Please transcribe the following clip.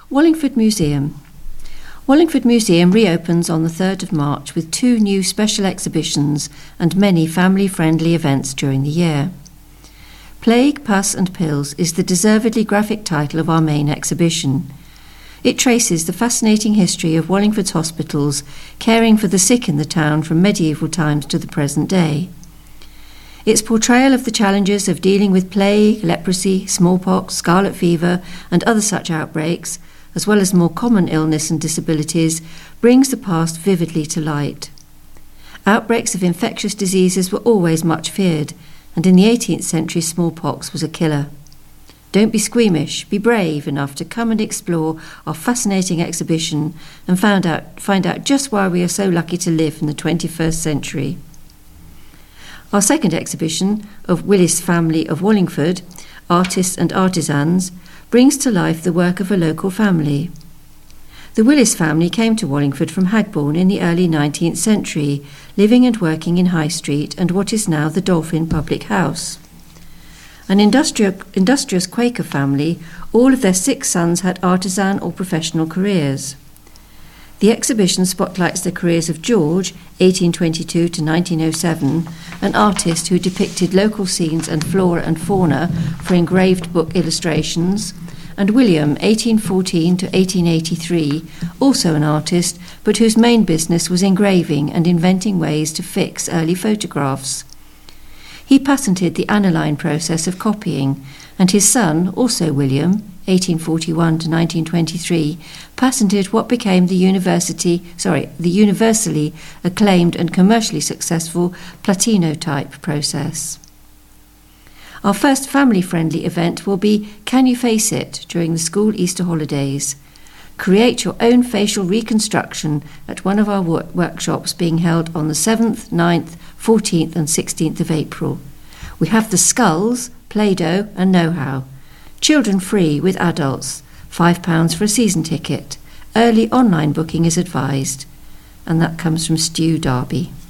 Wallingford Museum. Wallingford Museum reopens on the 3rd of March with 2 new special exhibitions and many family-friendly events during the year. Plague, Pus and Pills is the deservedly graphic title of our main exhibition. It traces the fascinating history of Wallingford's hospitals caring for the sick in the town from medieval times to the present day. Its portrayal of the challenges of dealing with plague, leprosy, smallpox, scarlet fever and other such outbreaks, as well as more common illness and disabilities, brings the past vividly to light. Outbreaks of infectious diseases were always much feared, and in the 18th century smallpox was a killer. Don't be squeamish, be brave enough to come and explore our fascinating exhibition and find out just why we are so lucky to live in the 21st century. Our second exhibition of Willis Family of Wallingford, Artists and Artisans, brings to life the work of a local family. The Willis family came to Wallingford from Hagbourne in the early 19th century, living and working in High Street and what is now the Dolphin Public House. An industrious Quaker family, all of their 6 sons had artisan or professional careers. The exhibition spotlights the careers of George, 1822 to 1907, an artist who depicted local scenes and flora and fauna for engraved book illustrations, and William, 1814 to 1883, also an artist, but whose main business was engraving and inventing ways to fix early photographs. He patented the aniline process of copying, and his son, also William, 1841 to 1923, patented what became the universally acclaimed and commercially successful Platino-type process. Our first family-friendly event will be Can You Face It during the school Easter holidays. Create your own facial reconstruction at one of our workshops being held on the 7th, 9th, 14th and 16th of April. We have the skulls, Play-Doh and know-how. Children free with adults, £5 for a season ticket. Early online booking is advised. And that comes from Stu Darby.